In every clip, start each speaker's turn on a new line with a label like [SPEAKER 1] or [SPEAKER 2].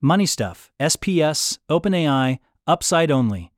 [SPEAKER 1] Money Stuff, SPS, OpenAI, Upside Only,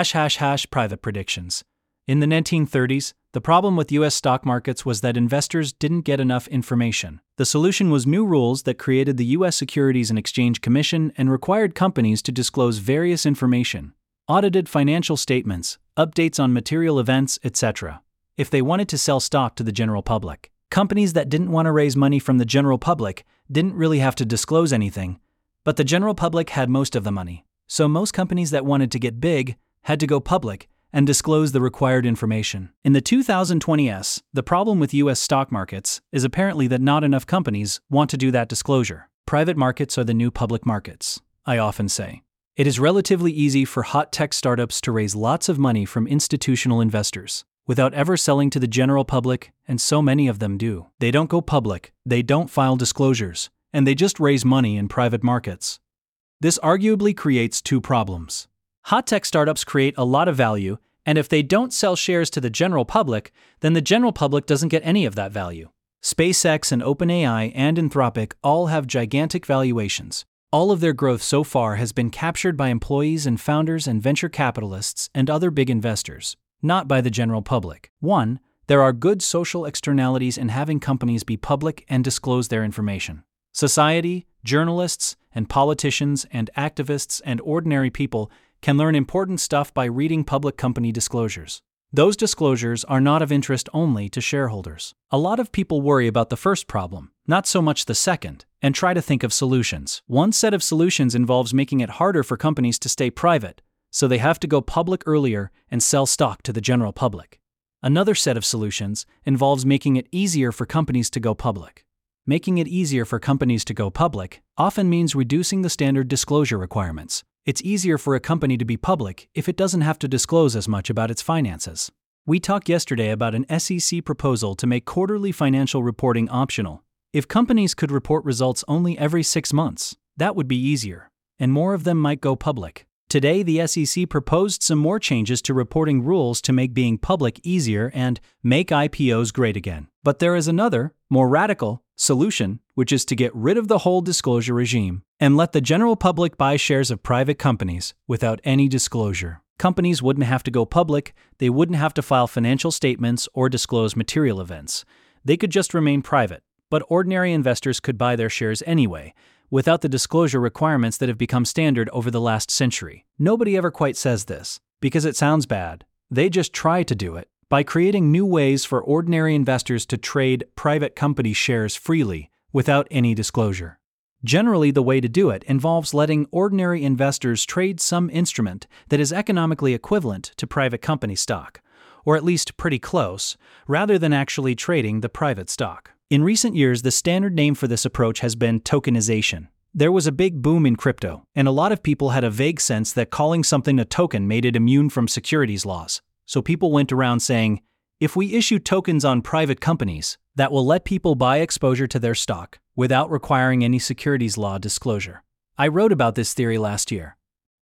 [SPEAKER 1] ## private predictions. In the 1930s, the problem with US stock markets was that investors didn't get enough information. The solution was new rules that created the US Securities and Exchange Commission and required companies to disclose various information, audited financial statements, updates on material events, etc., if they wanted to sell stock to the general public. Companies that didn't want to raise money from the general public didn't really have to disclose anything, but the general public had most of the money. So most companies that wanted to get big had to go public and disclose the required information. In the 2020s, the problem with US stock markets is apparently that not enough companies want to do that disclosure. Private markets are the new public markets, I often say. It is relatively easy for hot tech startups to raise lots of money from institutional investors without ever selling to the general public, and so many of them do. They don't go public, they don't file disclosures, and they just raise money in private markets. This arguably creates two problems. Hot tech startups create a lot of value, and if they don't sell shares to the general public, then the general public doesn't get any of that value. SpaceX and OpenAI and Anthropic all have gigantic valuations. All of their growth so far has been captured by employees and founders and venture capitalists and other big investors, not by the general public. 1. There are good social externalities in having companies be public and disclose their information. Society, journalists, and politicians and activists and ordinary people can learn important stuff by reading public company disclosures. Those disclosures are not of interest only to shareholders. A lot of people worry about the first problem, not so much the second, and try to think of solutions. One set of solutions involves making it harder for companies to stay private, so they have to go public earlier and sell stock to the general public. Another set of solutions involves making it easier for companies to go public. Making it easier for companies to go public often means reducing the standard disclosure requirements. It's easier for a company to be public if it doesn't have to disclose as much about its finances. We talked yesterday about an SEC proposal to make quarterly financial reporting optional. If companies could report results only every 6 months, that would be easier, and more of them might go public. Today, the SEC proposed some more changes to reporting rules to make being public easier and make IPOs great again. But there is another, more radical, solution, which is to get rid of the whole disclosure regime and let the general public buy shares of private companies without any disclosure. Companies wouldn't have to go public, they wouldn't have to file financial statements or disclose material events. They could just remain private, but ordinary investors could buy their shares anyway, without the disclosure requirements that have become standard over the last century. Nobody ever quite says this, because it sounds bad. They just try to do it by creating new ways for ordinary investors to trade private company shares freely without any disclosure. Generally, the way to do it involves letting ordinary investors trade some instrument that is economically equivalent to private company stock, or at least pretty close, rather than actually trading the private stock. In recent years, the standard name for this approach has been tokenization. There was a big boom in crypto, and a lot of people had a vague sense that calling something a token made it immune from securities laws. So people went around saying, if we issue tokens on private companies, that will let people buy exposure to their stock without requiring any securities law disclosure. I wrote about this theory last year.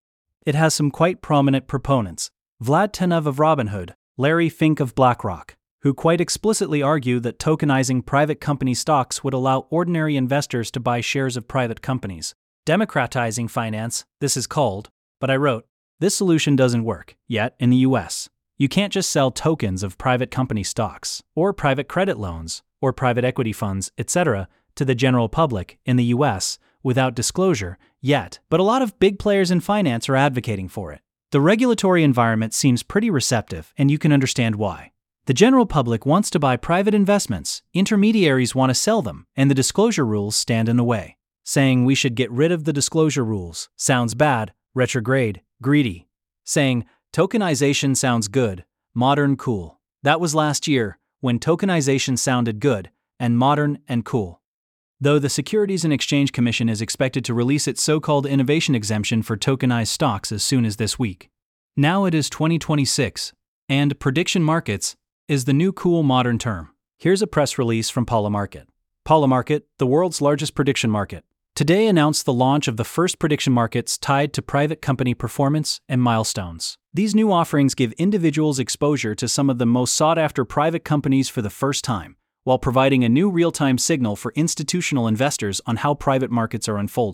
[SPEAKER 1] It has some quite prominent proponents: Vlad Tenev of Robinhood, Larry Fink of BlackRock, who quite explicitly argue that tokenizing private company stocks would allow ordinary investors to buy shares of private companies. Democratizing finance, this is called, but I wrote, this solution doesn't work yet in the US. You can't just sell tokens of private company stocks, or private credit loans, or private equity funds, etc., to the general public in the US without disclosure yet, but a lot of big players in finance are advocating for it. The regulatory environment seems pretty receptive, and you can understand why. The general public wants to buy private investments, intermediaries want to sell them, and the disclosure rules stand in the way. Saying we should get rid of the disclosure rules sounds bad, retrograde, greedy. Saying tokenization sounds good, modern, cool. That was last year, when tokenization sounded good, and modern and cool. Though the Securities and Exchange Commission is expected to release its so-called innovation exemption for tokenized stocks as soon as this week. Now it is 2026, and prediction markets is the new cool modern term. Here's a press release from Polymarket. Polymarket, the world's largest prediction market, today announced the launch of the first prediction markets tied to private company performance and milestones. These new offerings give individuals exposure to some of the most sought-after private companies for the first time, while providing a new real-time signal for institutional investors on how private markets are unfolding.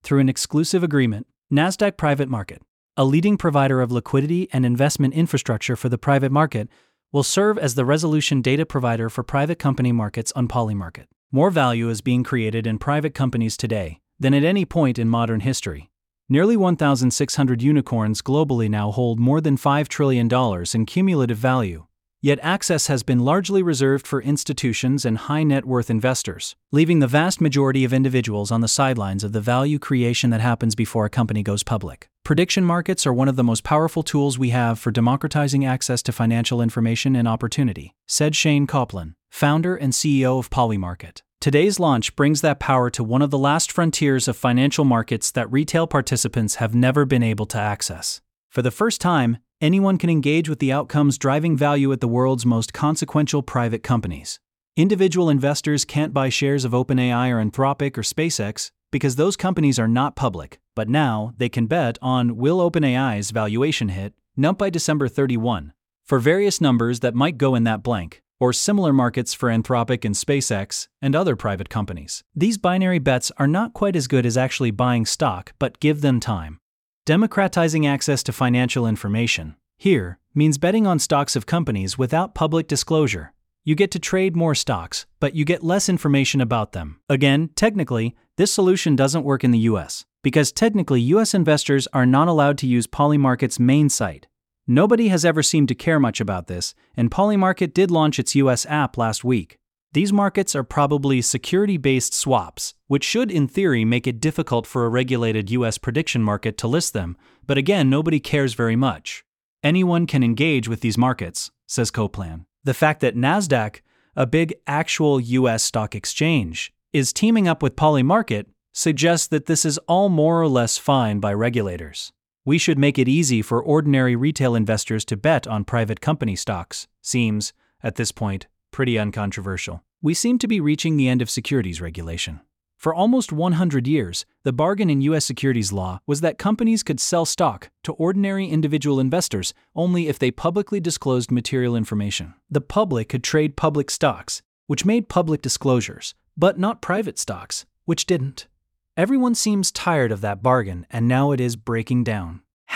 [SPEAKER 1] through an exclusive agreement. Nasdaq Private Market, a leading provider of liquidity and investment infrastructure for the private market, will serve as the resolution data provider for private company markets on Polymarket. More value is being created in private companies today than at any point in modern history. Nearly 1,600 unicorns globally now hold more than $5 trillion in cumulative value. Yet access has been largely reserved for institutions and high-net-worth investors, leaving the vast majority of individuals on the sidelines of the value creation that happens before a company goes public. Prediction markets are one of the most powerful tools we have for democratizing access to financial information and opportunity, said Shane Copland, founder and CEO of Polymarket. Today's launch brings that power to one of the last frontiers of financial markets that retail participants have never been able to access. For the first time, anyone can engage with the outcomes driving value at the world's most consequential private companies. Individual investors can't buy shares of OpenAI or Anthropic or SpaceX because those companies are not public, but now they can bet on will OpenAI's valuation hit by December 31 for various numbers that might go in that blank, or similar markets for Anthropic and SpaceX and other private companies. These binary bets are not quite as good as actually buying stock, but give them time. Democratizing access to financial information here means betting on stocks of companies without public disclosure. You get to trade more stocks, but you get less information about them. Again, technically, this solution doesn't work in the US, because technically US investors are not allowed to use Polymarket's main site. Nobody has ever seemed to care much about this, and Polymarket did launch its US app last week. These markets are probably security-based swaps, which should in theory make it difficult for a regulated US prediction market to list them, but again, nobody cares very much. Anyone can engage with these markets, says Copland. The fact that Nasdaq, a big actual US stock exchange, is teaming up with Polymarket suggests that this is all more or less fine by regulators. We should make it easy for ordinary retail investors to bet on private company stocks. Seems, at this point, pretty uncontroversial. We seem to be reaching the end of securities regulation. For almost 100 years, the bargain in U.S. securities law was that companies could sell stock to ordinary individual investors only if they publicly disclosed material information. The public could trade public stocks, which made public disclosures, but not private stocks, which didn't. Everyone seems tired of that bargain, and now it is breaking down. ##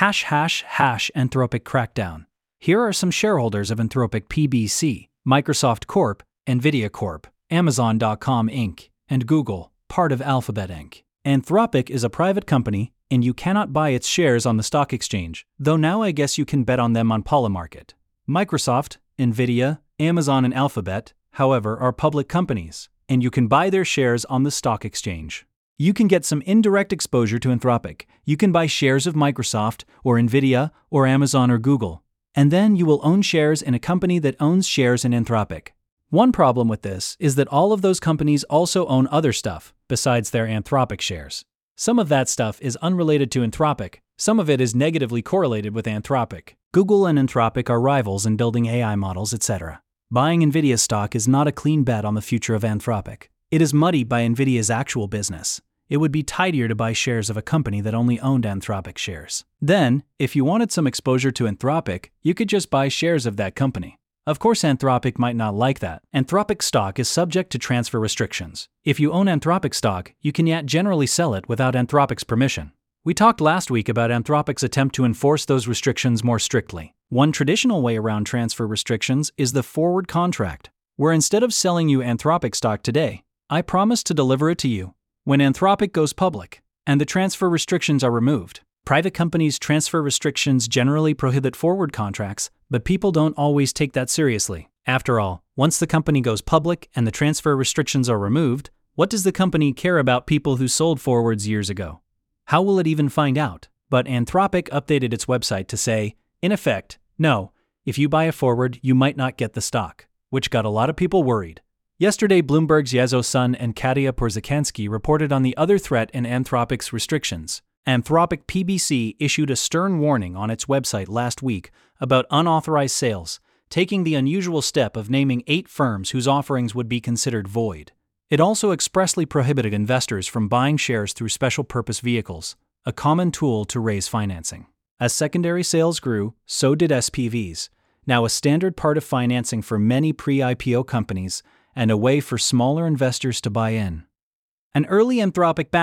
[SPEAKER 1] Anthropic crackdown. Here are some shareholders of Anthropic PBC, Microsoft Corp., Nvidia Corp., Amazon.com Inc., and Google, part of Alphabet Inc. Anthropic is a private company, and you cannot buy its shares on the stock exchange, though now I guess you can bet on them on Polymarket. Microsoft, Nvidia, Amazon, and Alphabet, however, are public companies, and you can buy their shares on the stock exchange. You can get some indirect exposure to Anthropic. You can buy shares of Microsoft, or Nvidia, or Amazon, or Google, and then you will own shares in a company that owns shares in Anthropic. One problem with this is that all of those companies also own other stuff besides their Anthropic shares. Some of that stuff is unrelated to Anthropic, some of it is negatively correlated with Anthropic. Google and Anthropic are rivals in building AI models, etc. Buying Nvidia stock is not a clean bet on the future of Anthropic. It is muddied by Nvidia's actual business. It would be tidier to buy shares of a company that only owned Anthropic shares. Then, if you wanted some exposure to Anthropic, you could just buy shares of that company. Of course, Anthropic might not like that. Anthropic stock is subject to transfer restrictions. If you own Anthropic stock, you can yet generally sell it without Anthropic's permission. We talked last week about Anthropic's attempt to enforce those restrictions more strictly. One traditional way around transfer restrictions is the forward contract, where instead of selling you Anthropic stock today, I promise to deliver it to you when Anthropic goes public and the transfer restrictions are removed. Private companies' transfer restrictions generally prohibit forward contracts, but people don't always take that seriously. After all, once the company goes public and the transfer restrictions are removed, what does the company care about people who sold forwards years ago? How will it even find out? But Anthropic updated its website to say, in effect, no, if you buy a forward, you might not get the stock, which got a lot of people worried. Yesterday, Bloomberg's Yazo Sun and Katia Porzakansky reported on the other threat in Anthropic's restrictions. Anthropic PBC issued a stern warning on its website last week about unauthorized sales, taking the unusual step of naming 8 firms whose offerings would be considered void. It also expressly prohibited investors from buying shares through special purpose vehicles, a common tool to raise financing. As secondary sales grew, so did SPVs, now a standard part of financing for many pre-IPO companies and a way for smaller investors to buy in. An early Anthropic backer,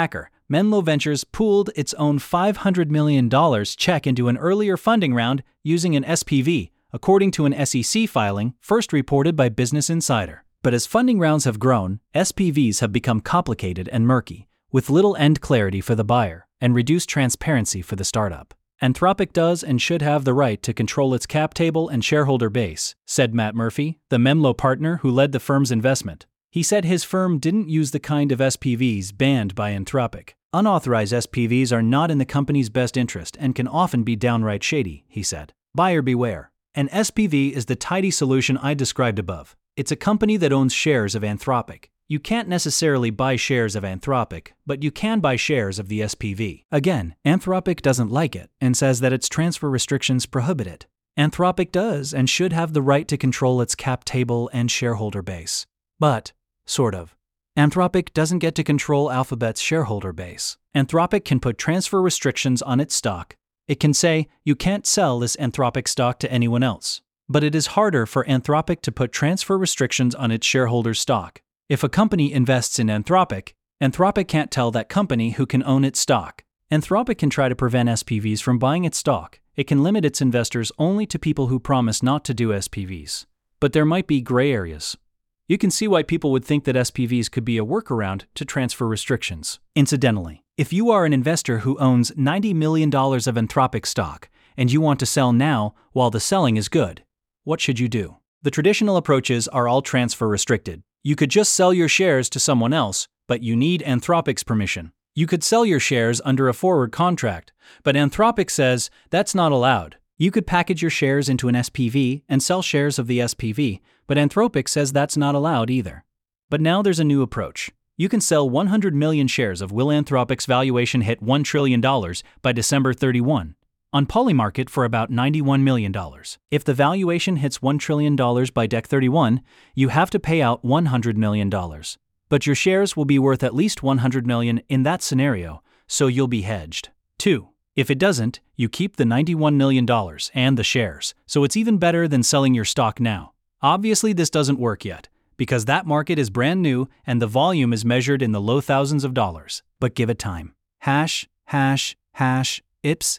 [SPEAKER 1] Menlo Ventures pooled its own $500 million check into an earlier funding round using an SPV, according to an SEC filing first reported by Business Insider. But as funding rounds have grown, SPVs have become complicated and murky, with little end clarity for the buyer and reduced transparency for the startup. Anthropic does and should have the right to control its cap table and shareholder base, said Matt Murphy, the Menlo partner who led the firm's investment. He said his firm didn't use the kind of SPVs banned by Anthropic. Unauthorized SPVs are not in the company's best interest and can often be downright shady, he said. Buyer beware. An SPV is the tidy solution I described above. It's a company that owns shares of Anthropic. You can't necessarily buy shares of Anthropic, but you can buy shares of the SPV. Again, Anthropic doesn't like it and says that its transfer restrictions prohibit it. Anthropic does and should have the right to control its cap table and shareholder base. But, sort of. Anthropic doesn't get to control Alphabet's shareholder base. Anthropic can put transfer restrictions on its stock. It can say, you can't sell this Anthropic stock to anyone else. But it is harder for Anthropic to put transfer restrictions on its shareholders' stock. If a company invests in Anthropic, Anthropic can't tell that company who can own its stock. Anthropic can try to prevent SPVs from buying its stock. It can limit its investors only to people who promise not to do SPVs. But there might be gray areas. You can see why people would think that SPVs could be a workaround to transfer restrictions. Incidentally, if you are an investor who owns $90 million of Anthropic stock and you want to sell now while the selling is good, what should you do? The traditional approaches are all transfer restricted. You could just sell your shares to someone else, but you need Anthropic's permission. You could sell your shares under a forward contract, but Anthropic says that's not allowed. You could package your shares into an SPV and sell shares of the SPV, but Anthropic says that's not allowed either. But now there's a new approach. You can sell 100 million shares of Will Anthropic's valuation hit $1 trillion by December 31 on Polymarket for about $91 million. If the valuation hits $1 trillion by Dec 31, you have to pay out $100 million. But your shares will be worth at least $100 million in that scenario, so you'll be hedged. 2. If it doesn't, you keep the $91 million and the shares, so it's even better than selling your stock now. Obviously, this doesn't work yet, because that market is brand new and the volume is measured in the low thousands of dollars. But give it time. ###, IPS,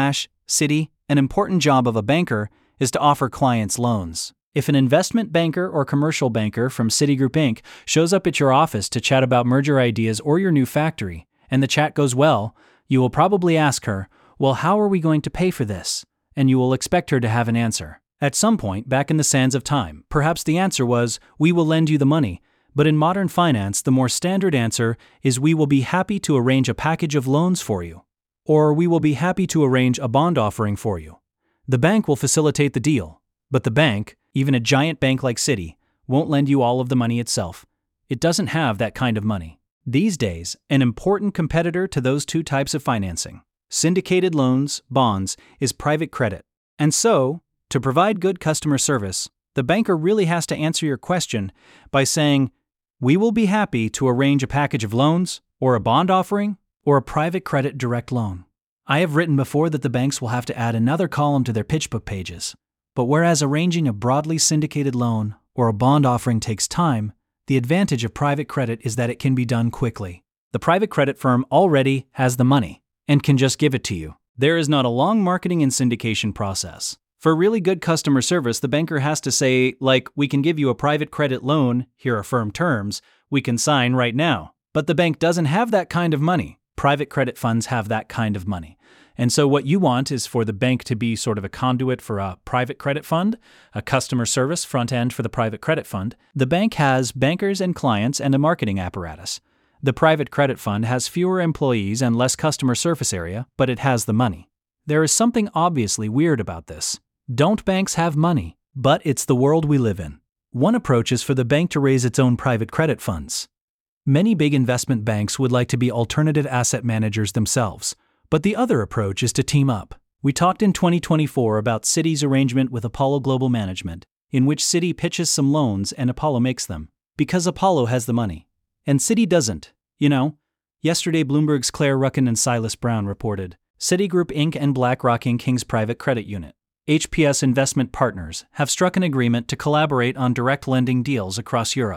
[SPEAKER 1] /Citi, an important job of a banker is to offer clients loans. If an investment banker or commercial banker from Citigroup Inc. shows up at your office to chat about merger ideas or your new factory, and the chat goes well, you will probably ask her, well, how are we going to pay for this? And you will expect her to have an answer. At some point back in the sands of time, perhaps the answer was, we will lend you the money. But in modern finance, the more standard answer is, we will be happy to arrange a package of loans for you. Or we will be happy to arrange a bond offering for you. The bank will facilitate the deal, but the bank, even a giant bank like Citi, won't lend you all of the money itself. It doesn't have that kind of money. These days, an important competitor to those two types of financing, syndicated loans, bonds, is private credit. And so, to provide good customer service, the banker really has to answer your question by saying, we will be happy to arrange a package of loans, or a bond offering, or a private credit direct loan. I have written before that the banks will have to add another column to their pitch book pages. But whereas arranging a broadly syndicated loan or a bond offering takes time, the advantage of private credit is that it can be done quickly. The private credit firm already has the money and can just give it to you. There is not a long marketing and syndication process. For really good customer service, the banker has to say, like, we can give you a private credit loan, here are firm terms, we can sign right now. But the bank doesn't have that kind of money. Private credit funds have that kind of money. And so what you want is for the bank to be sort of a conduit for a private credit fund, a customer service front end for the private credit fund. The bank has bankers and clients and a marketing apparatus. The private credit fund has fewer employees and less customer surface area, but it has the money. There is something obviously weird about this. Don't banks have money? But it's the world we live in. One approach is for the bank to raise its own private credit funds. Many big investment banks would like to be alternative asset managers themselves, but the other approach is to team up. We talked in 2024 about Citi's arrangement with Apollo Global Management, in which Citi pitches some loans and Apollo makes them, because Apollo has the money. And Citi doesn't. You know, yesterday Bloomberg's Claire Ruckin and Silas Brown reported, Citigroup Inc. and BlackRock Inc.'s private credit unit, HPS Investment Partners, have struck an agreement to collaborate on direct lending deals across Europe.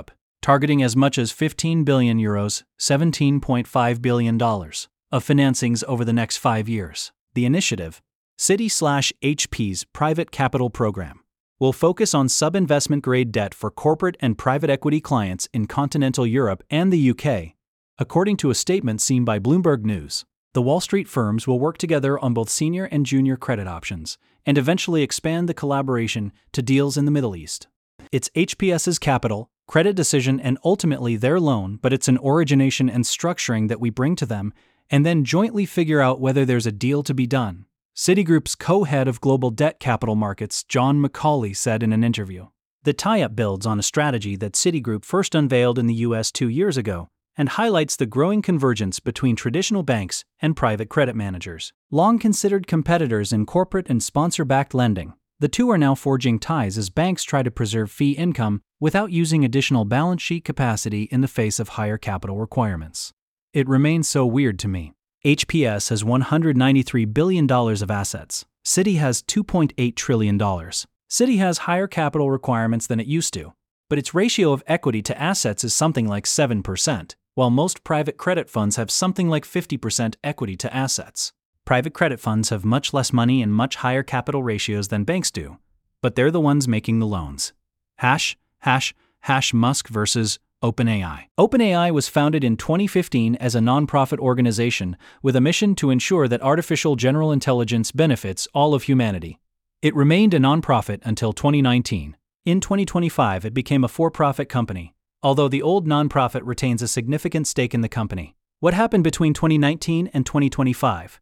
[SPEAKER 1] targeting as much as €15 billion, $17.5 billion, of financings over the next 5 years. The initiative, Citi/HP's private capital program, will focus on sub-investment grade debt for corporate and private equity clients in continental Europe and the UK. According to a statement seen by Bloomberg News, the Wall Street firms will work together on both senior and junior credit options, and eventually expand the collaboration to deals in the Middle East. It's HPS's capital, credit decision, and ultimately their loan, but it's an origination and structuring that we bring to them, and then jointly figure out whether there's a deal to be done. Citigroup's co-head of global debt capital markets, John McCauley, said in an interview. The tie-up builds on a strategy that Citigroup first unveiled in the US 2 years ago, and highlights the growing convergence between traditional banks and private credit managers. Long considered competitors in corporate and sponsor-backed lending, the two are now forging ties as banks try to preserve fee income without using additional balance sheet capacity in the face of higher capital requirements. It remains so weird to me. HPS has $193 billion of assets. Citi has $2.8 trillion. Citi has higher capital requirements than it used to, but its ratio of equity to assets is something like 7%. While most private credit funds have something like 50% equity to assets. Private credit funds have much less money and much higher capital ratios than banks do, but they're the ones making the loans. Musk versus OpenAI. OpenAI was founded in 2015 as a nonprofit organization with a mission to ensure that artificial general intelligence benefits all of humanity. It remained a nonprofit until 2019. In 2025, it became a for-profit company, although the old nonprofit retains a significant stake in the company. What happened between 2019 and 2025?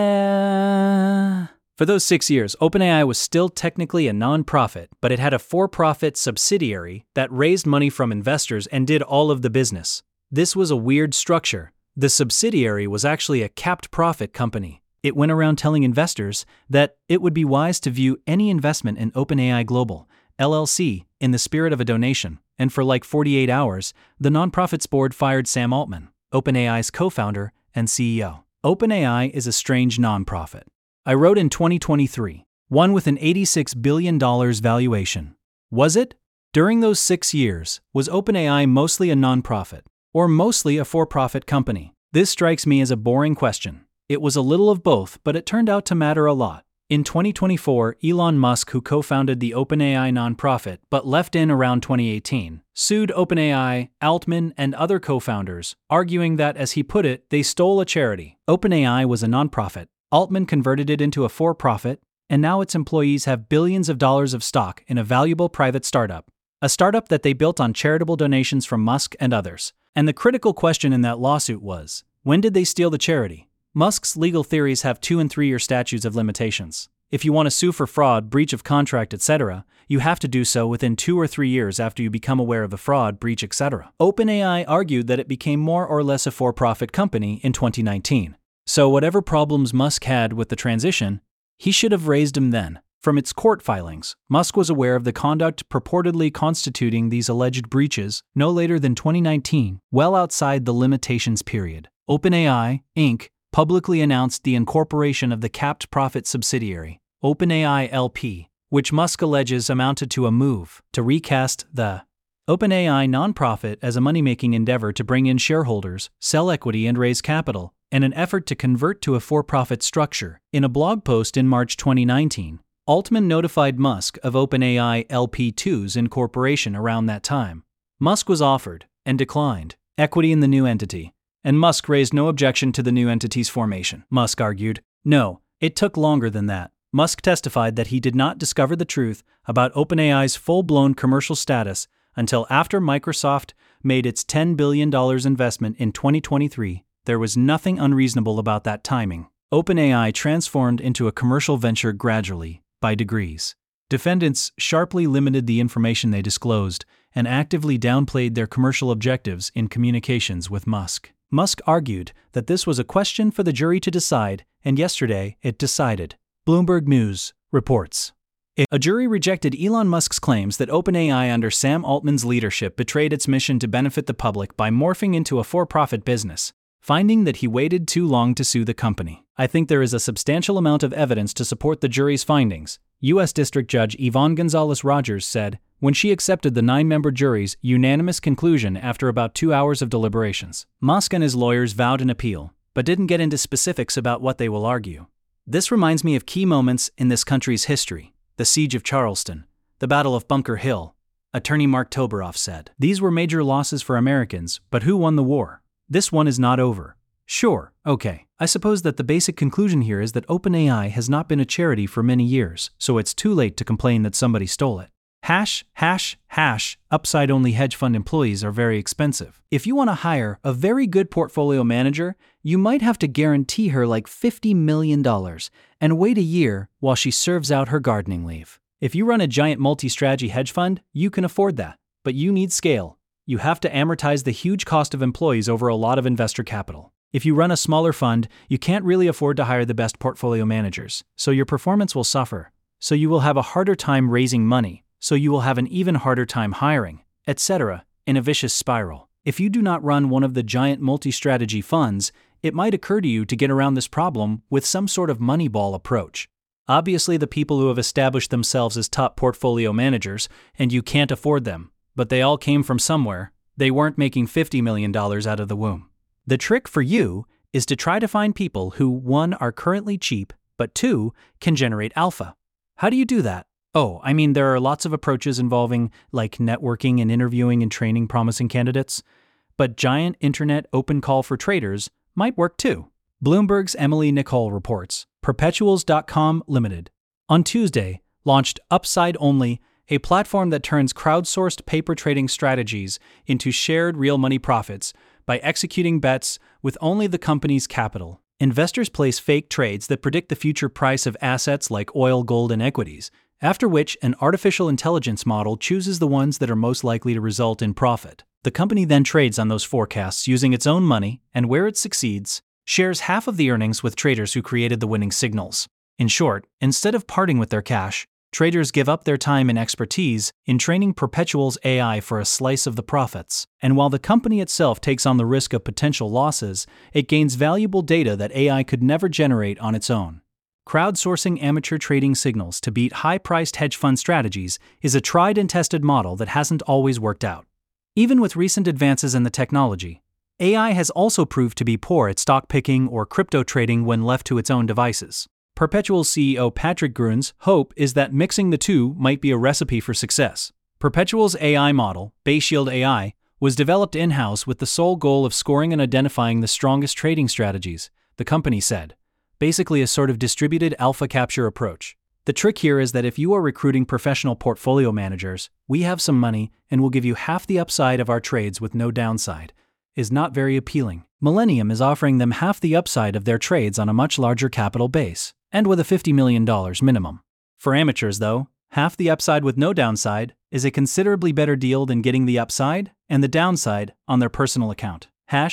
[SPEAKER 1] For those 6 years, OpenAI was still technically a nonprofit, but it had a for-profit subsidiary that raised money from investors and did all of the business. This was a weird structure. The subsidiary was actually a capped profit company. It went around telling investors that it would be wise to view any investment in OpenAI Global, LLC, in the spirit of a donation. And for like 48 hours, the nonprofit's board fired Sam Altman, OpenAI's co-founder and CEO. OpenAI is a strange nonprofit. I wrote in 2023, one with an $86 billion valuation. Was it? During those 6 years, was OpenAI mostly a nonprofit, or mostly a for-profit company? This strikes me as a boring question. It was a little of both, but it turned out to matter a lot. In 2024, Elon Musk, who co-founded the OpenAI nonprofit but left in around 2018, sued OpenAI, Altman, and other co-founders, arguing that, as he put it, they stole a charity. OpenAI was a nonprofit, Altman converted it into a for-profit, and now its employees have billions of dollars of stock in a valuable private startup. A startup that they built on charitable donations from Musk and others. And the critical question in that lawsuit was, when did they steal the charity? Musk's legal theories have 2- and 3-year statutes of limitations. If you want to sue for fraud, breach of contract, etc., you have to do so within 2 or 3 years after you become aware of the fraud, breach, etc. OpenAI argued that it became more or less a for-profit company in 2019. So whatever problems Musk had with the transition, he should have raised them then. From its court filings, Musk was aware of the conduct purportedly constituting these alleged breaches no later than 2019, well outside the limitations period. OpenAI, Inc., publicly announced the incorporation of the capped profit subsidiary, OpenAI LP, which Musk alleges amounted to a move to recast the OpenAI nonprofit as a money-making endeavor to bring in shareholders, sell equity, and raise capital, and an effort to convert to a for-profit structure. In a blog post in March 2019, Altman notified Musk of OpenAI LP2's incorporation around that time. Musk was offered, and declined, equity in the new entity, and Musk raised no objection to the new entity's formation. Musk argued, no, it took longer than that. Musk testified that he did not discover the truth about OpenAI's full-blown commercial status until after Microsoft made its $10 billion investment in 2023. There was nothing unreasonable about that timing. OpenAI transformed into a commercial venture gradually, by degrees. Defendants sharply limited the information they disclosed and actively downplayed their commercial objectives in communications with Musk. Musk argued that this was a question for the jury to decide, and yesterday it decided. Bloomberg News reports. A jury rejected Elon Musk's claims that OpenAI under Sam Altman's leadership betrayed its mission to benefit the public by morphing into a for-profit business, finding that he waited too long to sue the company. I think there is a substantial amount of evidence to support the jury's findings, U.S. District Judge Yvonne Gonzalez Rogers said, when she accepted the 9-member jury's unanimous conclusion after about 2 hours of deliberations. Musk and his lawyers vowed an appeal, but didn't get into specifics about what they will argue. This reminds me of key moments in this country's history: the Siege of Charleston, the Battle of Bunker Hill. Attorney Mark Toberoff said, "These were major losses for Americans, but who won the war? This one is not over." Sure, okay. I suppose that the basic conclusion here is that OpenAI has not been a charity for many years, so it's too late to complain that somebody stole it. Upside-only hedge fund employees are very expensive. If you want to hire a very good portfolio manager, you might have to guarantee her like $50 million and wait a year while she serves out her gardening leave. If you run a giant multi-strategy hedge fund, you can afford that. But you need scale. You have to amortize the huge cost of employees over a lot of investor capital. If you run a smaller fund, you can't really afford to hire the best portfolio managers, so your performance will suffer. So you will have a harder time raising money, so you will have an even harder time hiring, etc., in a vicious spiral. If you do not run one of the giant multi-strategy funds, it might occur to you to get around this problem with some sort of Moneyball approach. Obviously, the people who have established themselves as top portfolio managers, and you can't afford them, but they all came from somewhere. They weren't making $50 million out of the womb. The trick for you is to try to find people who, 1, are currently cheap, but 2, can generate alpha. How do you do that? There are lots of approaches involving, like networking and interviewing and training promising candidates. But giant internet open call for traders might work too. Bloomberg's Emily Nicole reports, Perpetuals.com Limited, on Tuesday, launched Upside Only, a platform that turns crowdsourced paper trading strategies into shared real money profits by executing bets with only the company's capital. Investors place fake trades that predict the future price of assets like oil, gold, and equities, after which an artificial intelligence model chooses the ones that are most likely to result in profit. The company then trades on those forecasts using its own money, and where it succeeds, shares half of the earnings with traders who created the winning signals. In short, instead of parting with their cash, traders give up their time and expertise in training Perpetual's AI for a slice of the profits. And while the company itself takes on the risk of potential losses, it gains valuable data that AI could never generate on its own. Crowdsourcing amateur trading signals to beat high-priced hedge fund strategies is a tried and tested model that hasn't always worked out. Even with recent advances in the technology, AI has also proved to be poor at stock picking or crypto trading when left to its own devices. Perpetual CEO Patrick Gruhn's hope is that mixing the two might be a recipe for success. Perpetual's AI model, Bayshield AI, was developed in-house with the sole goal of scoring and identifying the strongest trading strategies, the company said. Basically a sort of distributed alpha capture approach. The trick here is that if you are recruiting professional portfolio managers, we have some money and will give you half the upside of our trades with no downside, is not very appealing. Millennium is offering them half the upside of their trades on a much larger capital base, and with a $50 million minimum. For amateurs though, half the upside with no downside is a considerably better deal than getting the upside and the downside on their personal account.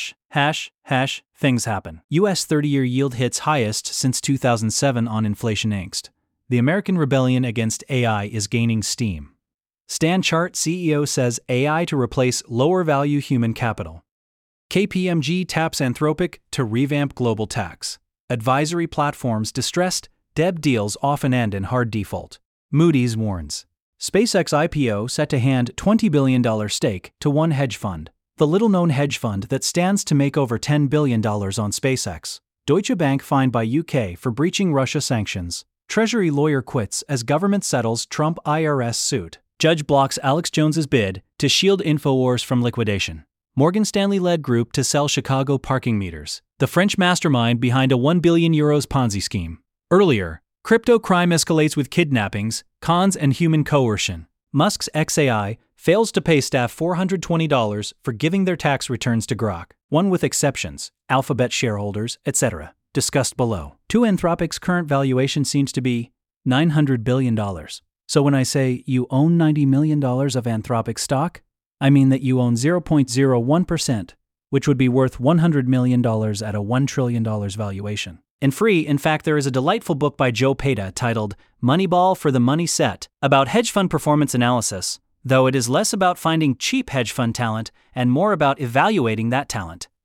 [SPEAKER 1] Things happen. US 30-year yield hits highest since 2007 on inflation angst. The American rebellion against AI is gaining steam. StanChart CEO says AI to replace lower-value human capital. KPMG taps Anthropic to revamp global tax. Advisory platforms distressed, DEB deals often end in hard default. Moody's warns. SpaceX IPO set to hand $20 billion stake to one hedge fund, the little-known hedge fund that stands to make over $10 billion on SpaceX. Deutsche Bank fined by UK for breaching Russia sanctions. Treasury lawyer quits as government settles Trump IRS suit. Judge blocks Alex Jones's bid to shield InfoWars from liquidation. Morgan Stanley-led group to sell Chicago parking meters. The French mastermind behind a €1 billion Ponzi scheme. Earlier, crypto crime escalates with kidnappings, cons, and human coercion. Musk's XAI fails to pay staff $420 for giving their tax returns to Grok, one with exceptions, Alphabet shareholders, etc., discussed below. Anthropic's current valuation seems to be $900 billion. So when I say you own $90 million of Anthropic stock, I mean that you own 0.01%, which would be worth $100 million at a $1 trillion valuation. And free, in fact, there is a delightful book by Joe Peta titled Moneyball for the Money Set about hedge fund performance analysis, though it is less about finding cheap hedge fund talent and more about evaluating that talent.